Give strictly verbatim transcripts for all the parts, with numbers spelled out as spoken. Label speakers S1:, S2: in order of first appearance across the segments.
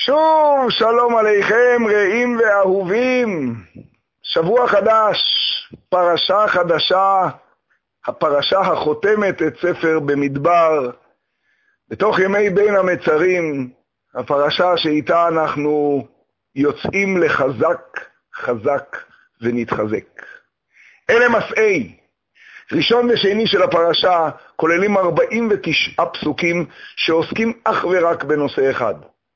S1: שוב שלום עליכם רעים ואהובים, שבוע חדש, פרשה חדשה, הפרשה החותמת את ספר במדבר, בתוך ימי בין המצרים, הפרשה שאיתה אנחנו יוצאים לחזק, חזק ונתחזק. אלה מסעי, ראשון ושני של הפרשה כוללים ארבעים ותשעה פסוקים שעוסקים אך ורק בנושא אחד.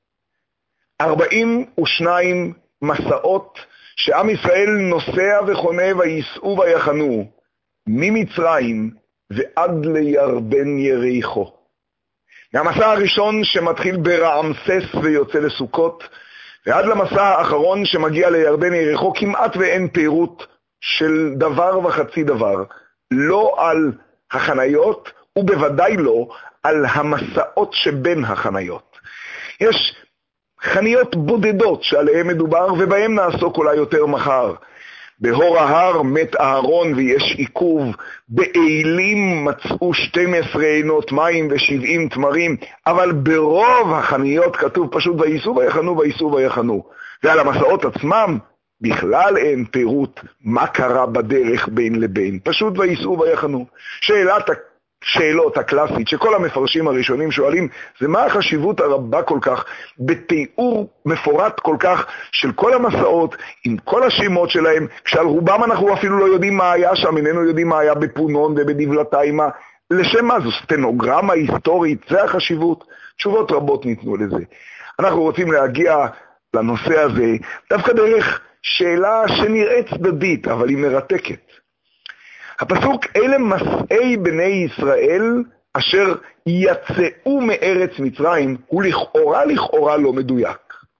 S1: ארבעים ושניים מסעות שעם ישראל נוסע וחונה וייסעו ויחנו ממצרים ועד לירדן יריחו. מהמסע הראשון שמתחיל ברעמסס ויוצא לסוכות ועד למסע האחרון שמגיע לירדן יריחו כמעט ואין פירוט של דבר וחצי דבר, לא על החניות ובוודאי לא על המסעות שבין החניות. יש חניות בודדות שעליהן מדובר ובהן נעסוק אולי יותר מחר. בהור ההר מת אהרון ויש עיכוב, באילים מצאו שתים עשרה עינות מים ושבעים תמרים, אבל ברוב החניות כתוב פשוט וייסעו ויחנו וייסעו ויחנו. ועל המסעות עצמם בכלל אין פירוט מה קרה בדרך בין לבין, פשוט וייסעו ויחנו. שאלת השאלות הקלאסית שכל המפרשים הראשונים שואלים, זה מה החשיבות הרבה כל כך בתיאור מפורט כל כך של כל המסעות עם כל השמות שלהם, כשעל רובם אנחנו אפילו לא יודעים מה היה שם, איננו יודעים מה היה בפונון ובדבלתיימה, לשם מה? זו סטנוגרמה היסטורית, זה החשיבות. תשובות רבות ניתנו לזה. אנחנו רוצים להגיע לנושא הזה דווקא דרך שאלה שנראית צדדית אבל היא מרתקת. הפסוק אלה מסעי בני ישראל אשר יצאו מארץ מצרים הוא לכאורה לכאורה לא מדויק.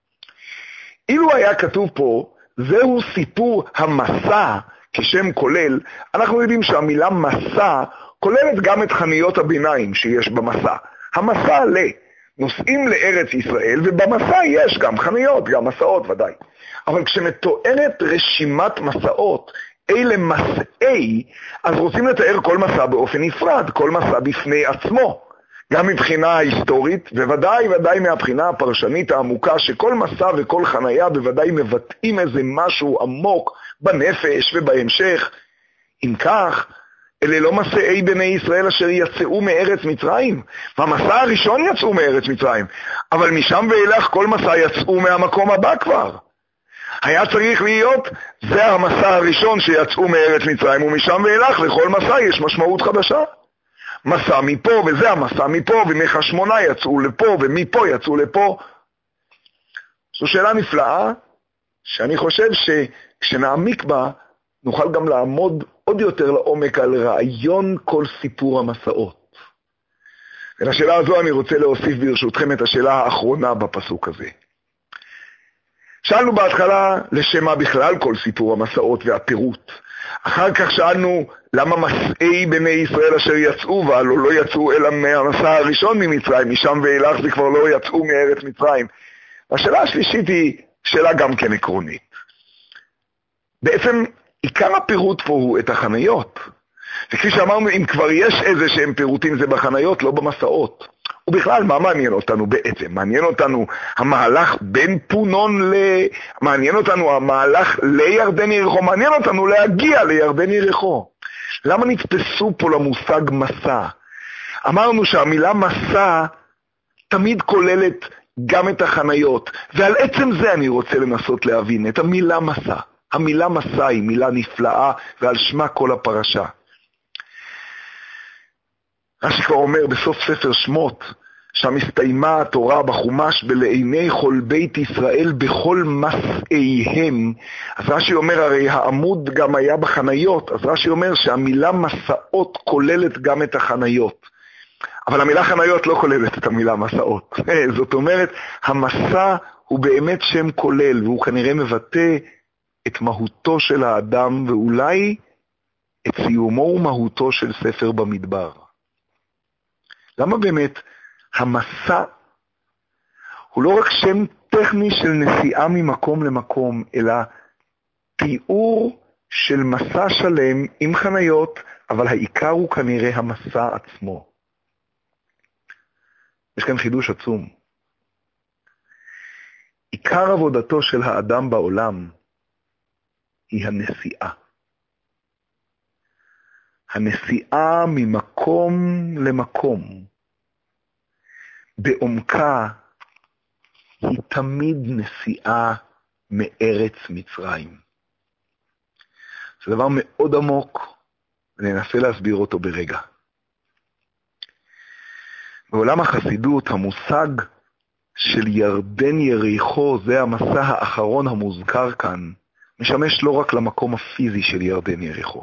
S1: אילו היה כתוב פה זהו סיפור המסע כשם כולל, אנחנו יודעים שהמילה מסע כוללת גם את חניות הביניים שיש במסע. המסע ל נוסעים לארץ ישראל ובמסע יש גם חניות, גם מסעות ודאי. אבל כשמתוארת רשימת מסעות אלה מסעי, אז רוצים לתאר כל מסע באופן נפרד, כל מסע בפני עצמו. גם מבחינה היסטורית, וודאי ודאי מהבחינה הפרשנית העמוקה, שכל מסע וכל חנייה בוודאי מבטאים איזה משהו עמוק בנפש ובהמשך. אם כך, אלה לא מסעי בני ישראל אשר יצאו מארץ מצרים. והמסע הראשון יצאו מארץ מצרים, אבל משם ואילך כל מסע יצאו מהמקום הבא כבר. היה צריך להיות, זה המסע הראשון שיצאו מארץ מצרים, ומשם ואילך לכל מסע יש משמעות חדשה. מסע מפה, וזה המסע מפה, ומחשמונה יצאו לפה, ומפה יצאו לפה. זו שאלה נפלאה, שאני חושב שכשנעמיק בה, נוכל גם לעמוד עוד יותר לעומק על רעיון כל סיפור המסעות. ולשאלה הזו אני רוצה להוסיף ברשותכם את השאלה האחרונה בפסוק הזה. שאלנו בהתחלה לשם מה בכלל כל סיפור המסעות והפירוט. אחר כך שאלנו למה מסעי בני ישראל אשר יצאו, והלא לא יצאו אלא מהמסע הראשון ממצרים, משם ואילך זה כבר לא יצאו מארץ מצרים. והשאלה השלישית היא שאלה גם כן עקרונית. בעצם עיקר הפירוט פה הוא את החניות. וכפי שאמרנו, אם כבר יש איזה שהם פירוטים זה בחניות, לא במסעות. ובכלל, מה מעניין אותנו בעצם? מעניין אותנו המהלך בין פונון ל... מעניין אותנו המהלך לירדן יריחו, מעניין אותנו להגיע לירדן יריחו. למה נתפסו פה למושג מסע? אמרנו שהמילה מסע תמיד כוללת גם את החניות, ועל עצם זה אני רוצה לנסות להבין את המילה מסע. המילה מסע היא מילה נפלאה, ועל שמה כל הפרשה. רש"י כבר אומר בסוף ספר שמות, שם הסתיימה התורה בחומש בלעיני כל בית ישראל בכל מסעיהם. אז רש"י אומר, הרי העמוד גם היה בחניות, אז רש"י אומר שהמילה מסעות כוללת גם את החניות. אבל המילה חניות לא כוללת את המילה מסעות. זאת אומרת, המסע הוא באמת שם כולל, והוא כנראה מבטא את מהותו של האדם, ואולי את סיומו ומהותו של ספר במדבר. למה באמת המסע הוא לא רק שם טכני של נסיעה ממקום למקום, אלא תיאור של מסע שלם עם חניות, אבל העיקר הוא כנראה המסע עצמו. יש כאן חידוש עצום. עיקר עבודתו של האדם בעולם היא הנסיעה. הנסיעה ממקום למקום, בעומקה, היא תמיד נסיעה מארץ מצרים. זה דבר מאוד עמוק, וננסה להסביר אותו ברגע. בעולם החסידות, המושג של ירדן יריחו, זה המסע האחרון המוזכר כאן, משמש לא רק למקום הפיזי של ירדן יריחו.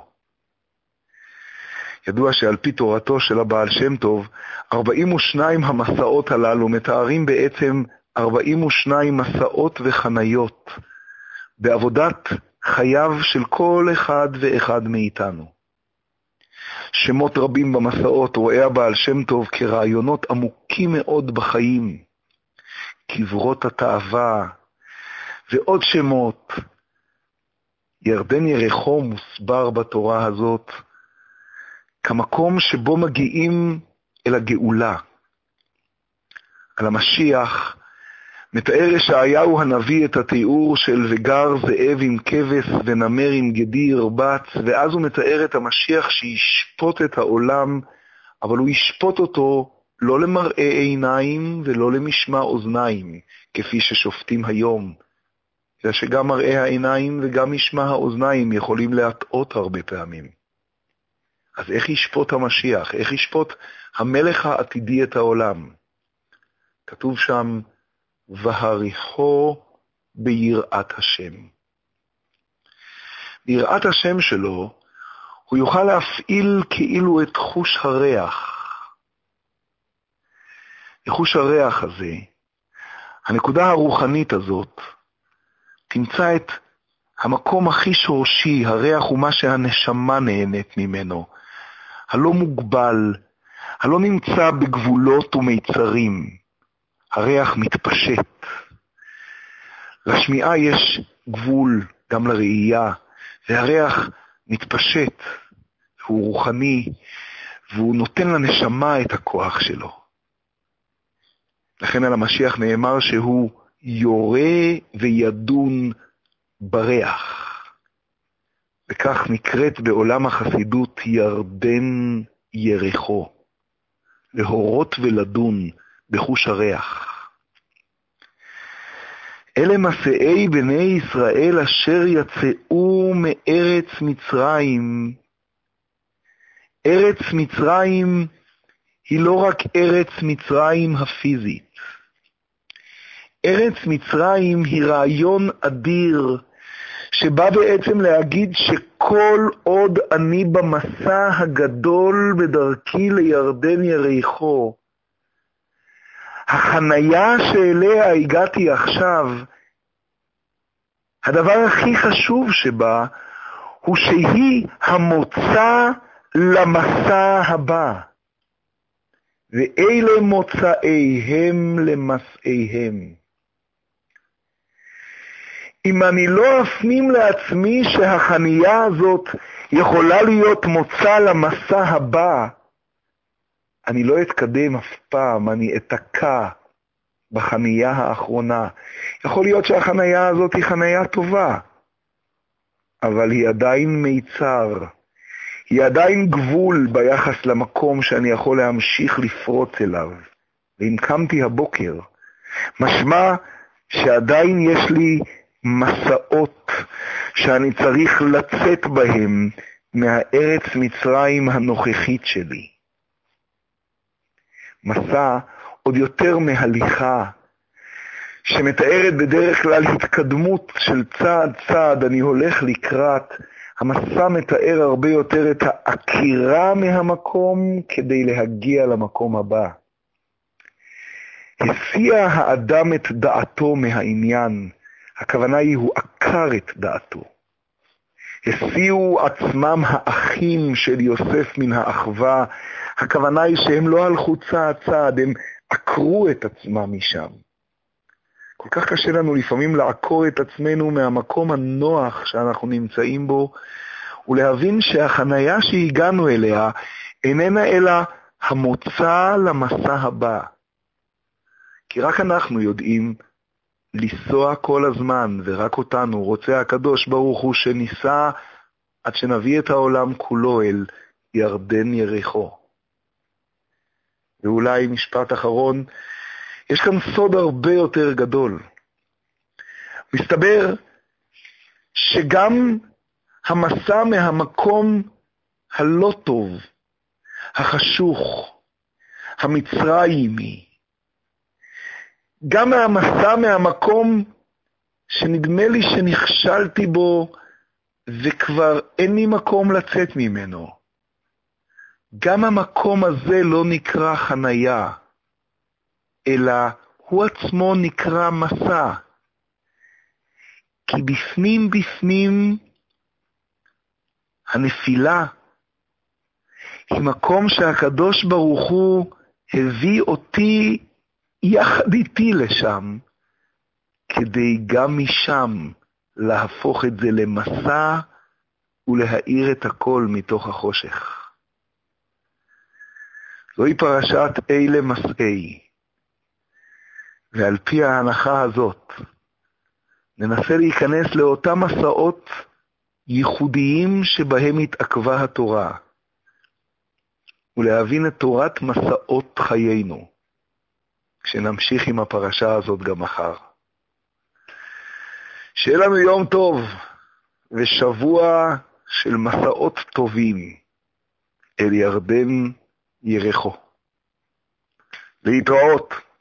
S1: ידוע שעל פי תורתו של הבעל שם טוב, ארבעים ושניים המסעות הללו מתארים בעצם ארבעים ושניים מסעות וחניות, בעבודת חייו של כל אחד ואחד מאיתנו. שמות רבים במסעות רואה הבעל שם טוב כרעיונות עמוקים מאוד בחיים, קברות התאווה ועוד שמות. ירדן יריחו מוסבר בתורה הזאת כמקום שבו מגיעים אל הגאולה. על המשיח מתאר ישעיהו הנביא את התיאור של וגר זאב עם כבש ונמר עם גדי ירבץ, ואז הוא מתאר את המשיח שישפוט את העולם, אבל הוא ישפוט אותו לא למראה עיניים ולא למשמע אוזניים, כפי ששופטים היום, אלא שגם מראה העיניים וגם משמע האוזניים יכולים להטעות הרבה פעמים. אז איך ישפוט המשיח? איך ישפוט המלך העתידי את העולם? כתוב שם, והריחו ביראת השם. ביראת השם שלו, הוא יוכל להפעיל כאילו את חוש הריח. לחוש הריח הזה, הנקודה הרוחנית הזאת, תמצא את המקום הכי שורשי, הריח הוא מה שהנשמה נהנית ממנו, הלא מוגבל, הלא נמצא בגבולות ומיצרים. הריח מתפשט. לשמיעה יש גבול גם לראייה, והריח מתפשט, הוא רוחני, והוא נותן לנשמה את הכוח שלו. לכן על המשיח נאמר שהוא יורה וידון בריח. וכך נקראת בעולם החסידות ירדן יריחו, להורות ולדון בחוש הריח. אלה מסעי בני ישראל אשר יצאו מארץ מצרים. ארץ מצרים היא לא רק ארץ מצרים הפיזית. ארץ מצרים היא רעיון אדיר, שבא בעצם להגיד שכל עוד אני במסע הגדול בדרכי לירדן יריחו, החנייה שאליה הגעתי עכשיו, הדבר הכי חשוב שבה הוא שהיא המוצא למסע הבא. ואלה מוצאיהם למסעיהם. אם אני לא אפנים לעצמי שהחנייה הזאת יכולה להיות מוצא למסע הבא, אני לא אתקדם אף פעם, אני אתקע בחנייה האחרונה. יכול להיות שהחנייה הזאת היא חנייה טובה, אבל היא עדיין מיצר. היא עדיין גבול ביחס למקום שאני יכול להמשיך לפרוץ אליו. ואם קמתי הבוקר, משמע שעדיין יש לי מסעות שאני צריך לצאת בהם מהארץ מצרים הנוכחית שלי. מסע עוד יותר מהליכה, שמתארת בדרך כלל התקדמות של צעד צעד, אני הולך לקראת. המסע מתאר הרבה יותר את העקירה מהמקום כדי להגיע למקום הבא. הסיע האדם את דעתו מהעניין, הכוונה היא הוא עקר את דעתו. הסיעו עצמם האחים של יוסף מן האחווה, הכוונה היא שהם לא הלכו צעד צעד, הם עקרו את עצמם משם. כל כך קשה לנו לפעמים לעקור את עצמנו מהמקום הנוח שאנחנו נמצאים בו, ולהבין שהחנייה שהגענו אליה איננה אלא המוצא למסע הבא. כי רק אנחנו יודעים לנסוע כל הזמן, ורק אותנו רוצה הקדוש ברוך הוא שניסע עד שנביא את העולם כולו אל ירדן יריחו. ואולי משפט אחרון, יש כאן סוד הרבה יותר גדול. מסתבר שגם המסע מהמקום הלא טוב, החשוך, המצרימי, גם המסע מהמקום שנדמה לי שנכשלתי בו וכבר אין לי מקום לצאת ממנו, גם המקום הזה לא נקרא חנייה, אלא הוא עצמו נקרא מסע. כי בפנים בפנים הנפילה היא מקום שהקדוש ברוך הוא הביא אותי יחד איתי לשם, כדי גם משם להפוך את זה למסע ולהאיר את הכל מתוך החושך. זוהי פרשת אלה מסעי, ועל פי ההנחה הזאת ננסה להיכנס לאותם מסעות ייחודיים שבהם התעכבה התורה, ולהבין את תורת מסעות חיינו, כשנמשיך עם הפרשה הזאת גם מחר. שיהיה לנו יום טוב ושבוע של מסעות טובים אל ירדן יריחו. להתראות.